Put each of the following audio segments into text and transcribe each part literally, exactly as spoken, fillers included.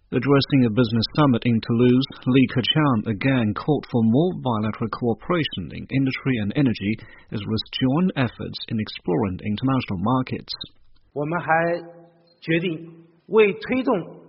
Addressing a business summit in Toulouse, Li Keqiang again called for more bilateral cooperation in industry and energy, as well as joint efforts in exploring international markets. 我们还决定为推动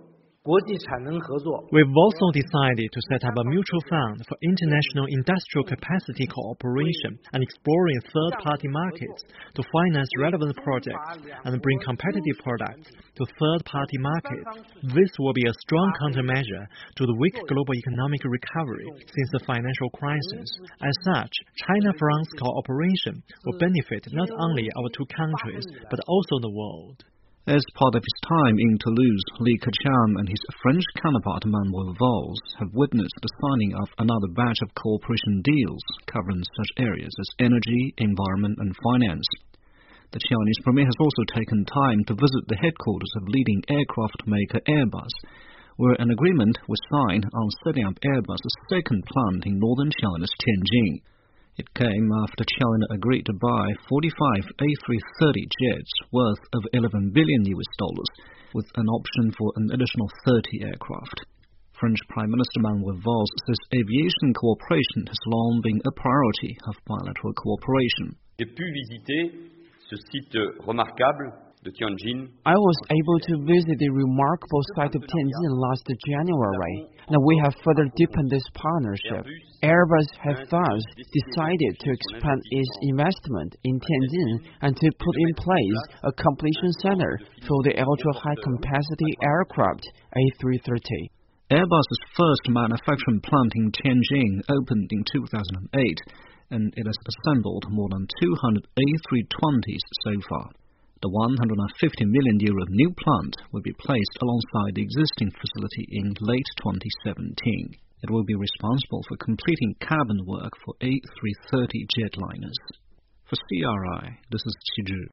We've also decided to set up a mutual fund for international industrial capacity cooperation and exploring third-party markets to finance relevant projects and bring competitive products to third-party markets. This will be a strong countermeasure to the weak global economic recovery since the financial crisis. As such, China-France cooperation will benefit not only our two countries, but also the world. As part of his time in Toulouse, Li Keqiang and his French counterpart Manuel Valls have witnessed the signing of another batch of cooperation deals covering such areas as energy, environment and finance. The Chinese premier has also taken time to visit the headquarters of leading aircraft maker Airbus, where an agreement was signed on setting up Airbus's second plant in northern China's Tianjin. It came after China agreed to buy forty-five A three thirty jets worth of eleven billion U S dollars, with an option for an additional thirty aircraft. French Prime Minister Manuel Valls says aviation cooperation has long been a priority of bilateral cooperation. J'ai pu visiter ce site remarquable de Tianjin. I was able to visit the remarkable site of Tianjin last January, and we have further deepened this partnership. Airbus has thus decided to expand its investment in Tianjin and to put in place a completion center for the ultra-high capacity aircraft A three thirty. Airbus's first manufacturing plant in Tianjin opened in two thousand eight, and it has assembled more than two hundred A three twenties so far. The one hundred fifty million euro new plant will be placed alongside the existing facility in late twenty seventeen. It will be responsible for completing cabin work for A three thirty jetliners. For C R I, this is Qi Zhi.